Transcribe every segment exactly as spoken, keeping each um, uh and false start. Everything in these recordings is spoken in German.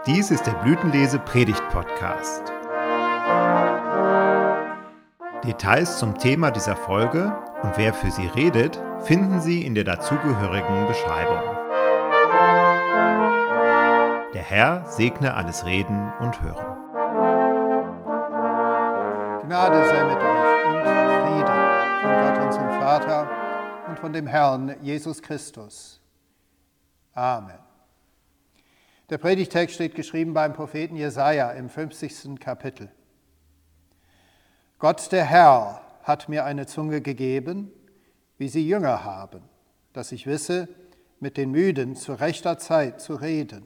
Dies ist der Blütenlese-Predigt-Podcast. Details zum Thema dieser Folge und wer für sie redet, finden Sie in der dazugehörigen Beschreibung. Der Herr segne alles Reden und Hören. Gnade sei mit euch und Friede von Gott, unserem Vater, und von dem Herrn Jesus Christus. Amen. Der Predigtext steht geschrieben beim Propheten Jesaja im fünfzigsten Kapitel. Gott, der Herr, hat mir eine Zunge gegeben, wie sie Jünger haben, dass ich wisse, mit den Müden zu rechter Zeit zu reden.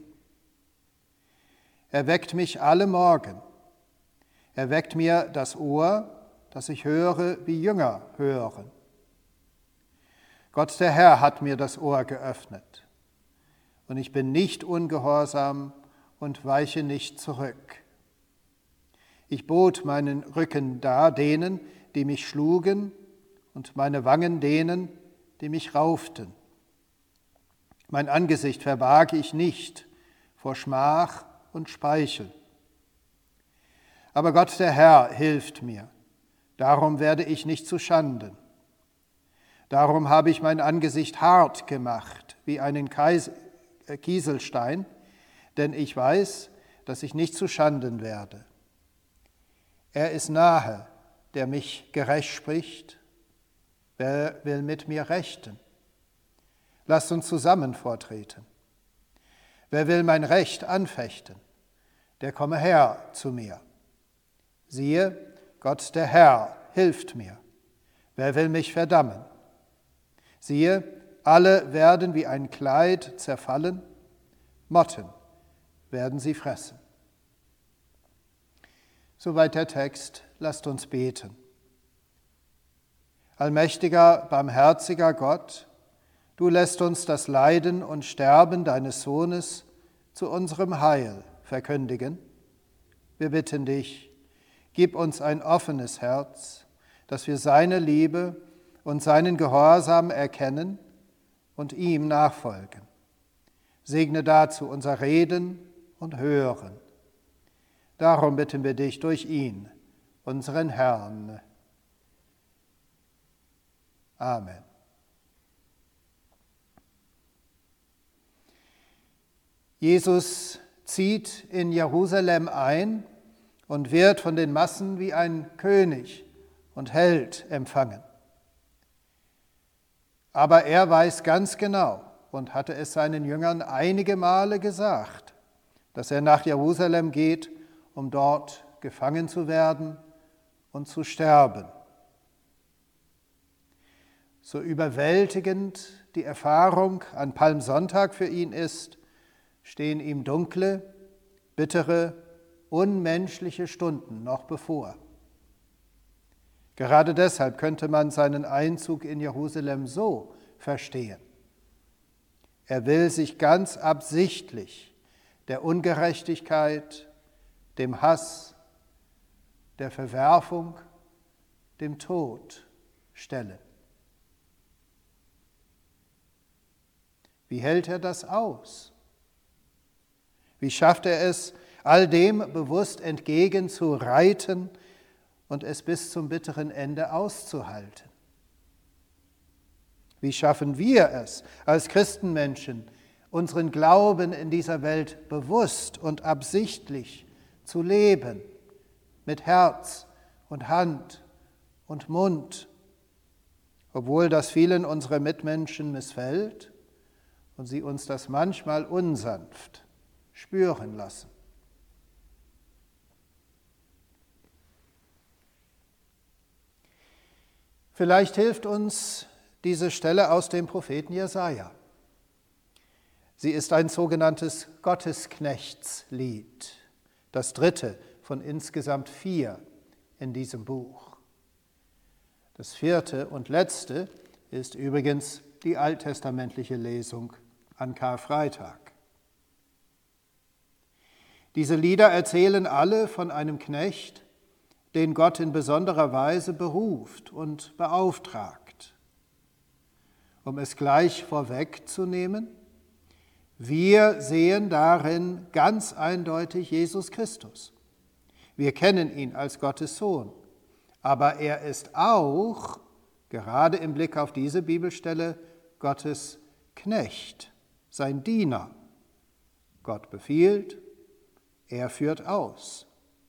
Er weckt mich alle Morgen. Er weckt mir das Ohr, dass ich höre, wie Jünger hören. Gott, der Herr, hat mir das Ohr geöffnet. Und ich bin nicht ungehorsam und weiche nicht zurück. Ich bot meinen Rücken dar denen, die mich schlugen, und meine Wangen denen, die mich rauften. Mein Angesicht verbarg ich nicht vor Schmach und Speichel. Aber Gott, der Herr, hilft mir. Darum werde ich nicht zu Schanden. Darum habe ich mein Angesicht hart gemacht, wie einen Kais- äh, Kieselstein, denn ich weiß, dass ich nicht zu Schanden werde. Er ist nahe, der mich gerecht spricht. Wer will mit mir rechten? Lasst uns zusammen vortreten. Wer will mein Recht anfechten? Der komme her zu mir. Siehe, Gott der Herr hilft mir. Wer will mich verdammen? Siehe, alle werden wie ein Kleid zerfallen, Motten werden sie fressen. Soweit der Text, lasst uns beten. Allmächtiger, barmherziger Gott, du lässt uns das Leiden und Sterben deines Sohnes zu unserem Heil verkündigen. Wir bitten dich, gib uns ein offenes Herz, dass wir seine Liebe und seinen Gehorsam erkennen und ihm nachfolgen. Segne dazu unser Reden und Hören. Darum bitten wir dich durch ihn, unseren Herrn. Amen. Jesus zieht in Jerusalem ein und wird von den Massen wie ein König und Held empfangen. Aber er weiß ganz genau und hatte es seinen Jüngern einige Male gesagt, dass er nach Jerusalem geht, um dort gefangen zu werden und zu sterben. So überwältigend die Erfahrung an Palmsonntag für ihn ist, stehen ihm dunkle, bittere, unmenschliche Stunden noch bevor. Gerade deshalb könnte man seinen Einzug in Jerusalem so verstehen. Er will sich ganz absichtlich der Ungerechtigkeit, dem Hass, der Verwerfung, dem Tod stellen. Wie hält er das aus? Wie schafft er es, all dem bewusst entgegenzureiten und es bis zum bitteren Ende auszuhalten? Wie schaffen wir es als Christenmenschen, unseren Glauben in dieser Welt bewusst und absichtlich zu leben, mit Herz und Hand und Mund, obwohl das vielen unserer Mitmenschen missfällt und sie uns das manchmal unsanft spüren lassen? Vielleicht hilft uns diese Stelle aus dem Propheten Jesaja. Sie ist ein sogenanntes Gottesknechtslied, das dritte von insgesamt vier in diesem Buch. Das vierte und letzte ist übrigens die alttestamentliche Lesung an Karfreitag. Diese Lieder erzählen alle von einem Knecht, den Gott in besonderer Weise beruft und beauftragt. Um es gleich vorwegzunehmen, Wir sehen darin ganz eindeutig Jesus Christus. Wir kennen ihn als Gottes Sohn, aber er ist auch, gerade im Blick auf diese Bibelstelle, Gottes Knecht, sein Diener. Gott befiehlt, er führt aus.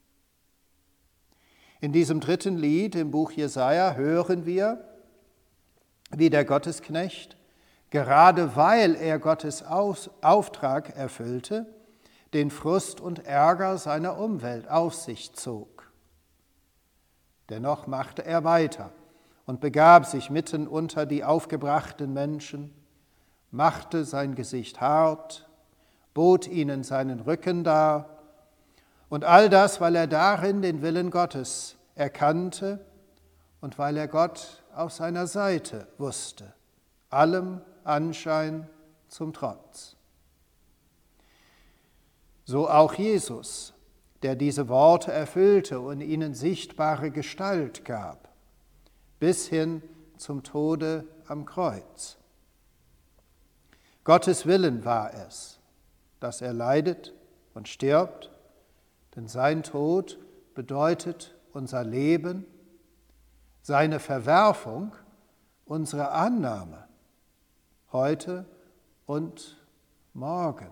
In diesem dritten Lied im Buch Jesaja hören wir, wie der Gottesknecht, gerade weil er Gottes Auftrag erfüllte, den Frust und Ärger seiner Umwelt auf sich zog. Dennoch machte er weiter und begab sich mitten unter die aufgebrachten Menschen, machte sein Gesicht hart, bot ihnen seinen Rücken dar, und all das, weil er darin den Willen Gottes erkannte und weil er Gott auf seiner Seite wusste, allem Anschein zum Trotz. So auch Jesus, der diese Worte erfüllte und ihnen sichtbare Gestalt gab, bis hin zum Tode am Kreuz. Gottes Willen war es, dass er leidet und stirbt, denn sein Tod bedeutet unser Leben, seine Verwerfung unsere Annahme, heute und morgen.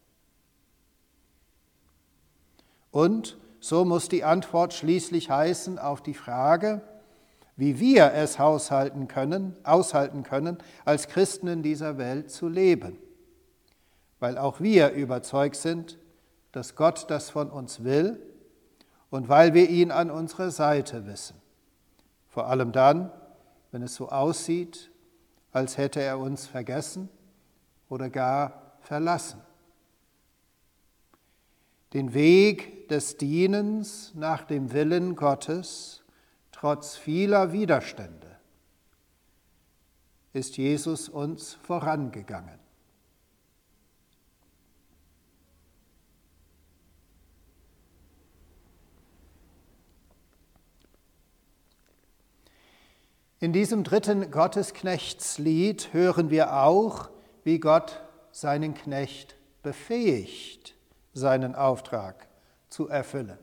Und so muss die Antwort schließlich heißen auf die Frage, wie wir es haushalten können, aushalten können, als Christen in dieser Welt zu leben, weil auch wir überzeugt sind, dass Gott das von uns will und weil wir ihn an unserer Seite wissen. Vor allem dann, wenn es so aussieht, als hätte er uns vergessen oder gar verlassen. Den Weg des Dienens nach dem Willen Gottes, trotz vieler Widerstände, ist Jesus uns vorangegangen. In diesem dritten Gottesknechtslied hören wir auch, wie Gott seinen Knecht befähigt, seinen Auftrag zu erfüllen.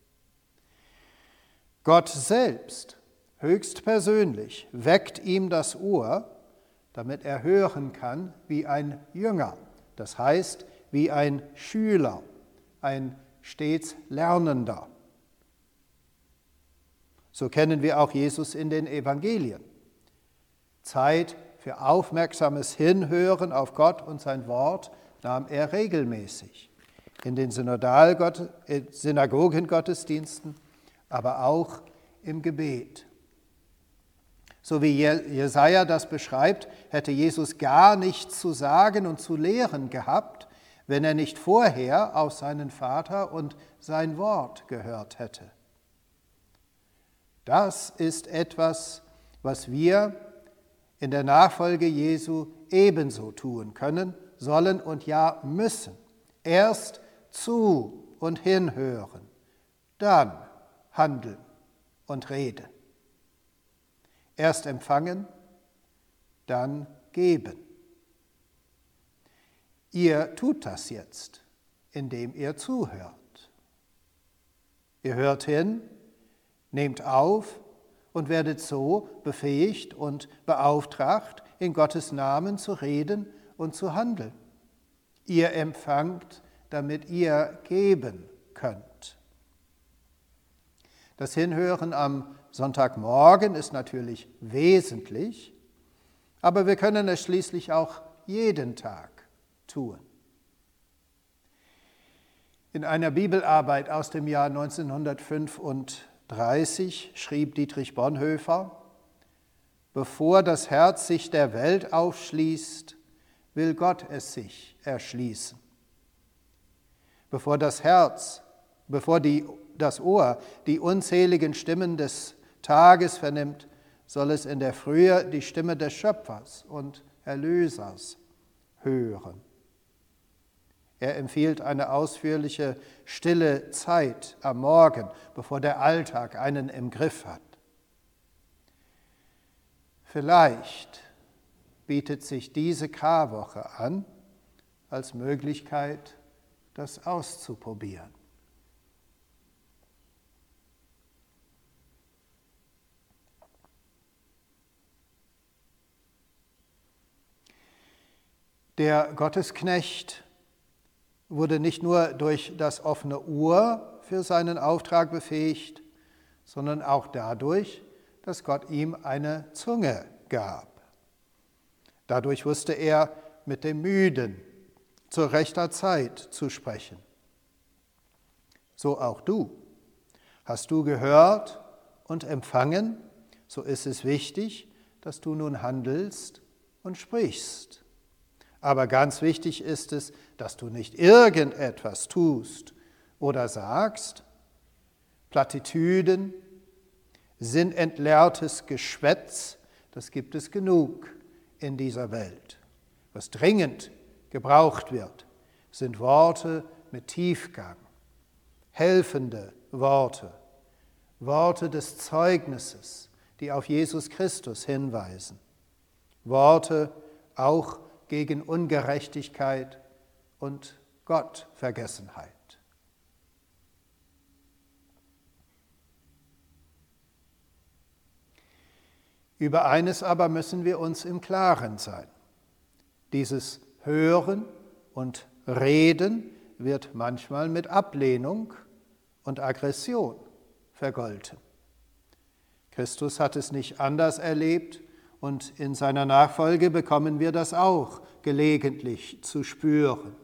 Gott selbst, höchstpersönlich, weckt ihm das Ohr, damit er hören kann wie ein Jünger, das heißt wie ein Schüler, ein stets Lernender. So kennen wir auch Jesus in den Evangelien. Zeit für aufmerksames Hinhören auf Gott und sein Wort nahm er regelmäßig in den Synagogengottesdiensten, aber auch im Gebet. So wie Jesaja das beschreibt, hätte Jesus gar nichts zu sagen und zu lehren gehabt, wenn er nicht vorher auf seinen Vater und sein Wort gehört hätte. Das ist etwas, was wir in der Nachfolge Jesu ebenso tun können, sollen und ja müssen. Erst zu und hinhören, dann handeln und reden. Erst empfangen, dann geben. Ihr tut das jetzt, indem ihr zuhört. Ihr hört hin, nehmt auf und werdet so befähigt und beauftragt, in Gottes Namen zu reden und zu handeln. Ihr empfangt, damit ihr geben könnt. Das Hinhören am Sonntagmorgen ist natürlich wesentlich, aber wir können es schließlich auch jeden Tag tun. In einer Bibelarbeit aus dem Jahr neunzehnhundertfünfunddreißig schrieb Dietrich Bonhoeffer: Bevor das Herz sich der Welt aufschließt, will Gott es sich erschließen. Bevor das Herz, bevor die, das Ohr die unzähligen Stimmen des Tages vernimmt, soll es in der Frühe die Stimme des Schöpfers und Erlösers hören. Er empfiehlt eine ausführliche, stille Zeit am Morgen, bevor der Alltag einen im Griff hat. Vielleicht bietet sich diese Karwoche an als Möglichkeit, das auszuprobieren. Der Gottesknecht wurde nicht nur durch das offene Ohr für seinen Auftrag befähigt, sondern auch dadurch, dass Gott ihm eine Zunge gab. Dadurch wusste er, mit dem Müden zur rechter Zeit zu sprechen. So auch du. Hast du gehört und empfangen, so ist es wichtig, dass du nun handelst und sprichst. Aber ganz wichtig ist es, dass du nicht irgendetwas tust oder sagst, Plattitüden, sinnentleertes Geschwätz, das gibt es genug in dieser Welt. Was dringend gebraucht wird, sind Worte mit Tiefgang, helfende Worte, Worte des Zeugnisses, die auf Jesus Christus hinweisen, Worte auch gegen Ungerechtigkeit und Gottvergessenheit. Über eines aber müssen wir uns im Klaren sein. Dieses Hören und Reden wird manchmal mit Ablehnung und Aggression vergolten. Christus hat es nicht anders erlebt und in seiner Nachfolge bekommen wir das auch gelegentlich zu spüren.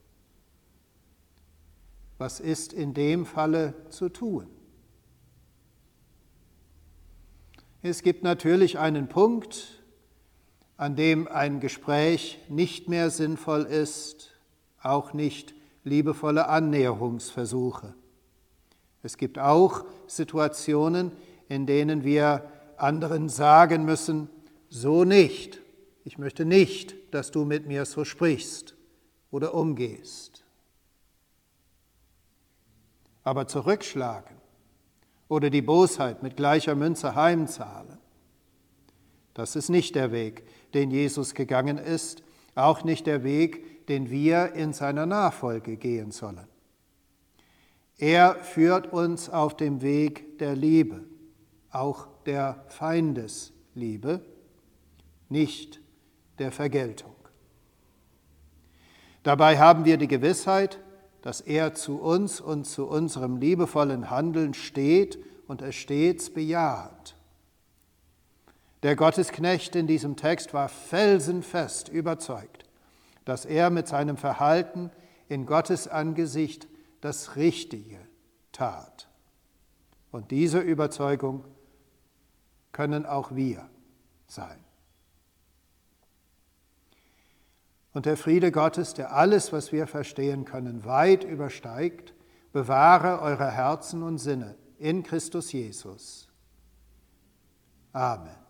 Was ist in dem Falle zu tun? Es gibt natürlich einen Punkt, an dem ein Gespräch nicht mehr sinnvoll ist, auch nicht liebevolle Annäherungsversuche. Es gibt auch Situationen, in denen wir anderen sagen müssen, so nicht. Ich möchte nicht, dass du mit mir so sprichst oder umgehst. Aber zurückschlagen oder die Bosheit mit gleicher Münze heimzahlen, das ist nicht der Weg, den Jesus gegangen ist, auch nicht der Weg, den wir in seiner Nachfolge gehen sollen. Er führt uns auf dem Weg der Liebe, auch der Feindesliebe, nicht der Vergeltung. Dabei haben wir die Gewissheit, dass er zu uns und zu unserem liebevollen Handeln steht und es stets bejaht. Der Gottesknecht in diesem Text war felsenfest überzeugt, dass er mit seinem Verhalten in Gottes Angesicht das Richtige tat. Und diese Überzeugung können auch wir sein. Und der Friede Gottes, der alles, was wir verstehen können, weit übersteigt, bewahre eure Herzen und Sinne in Christus Jesus. Amen.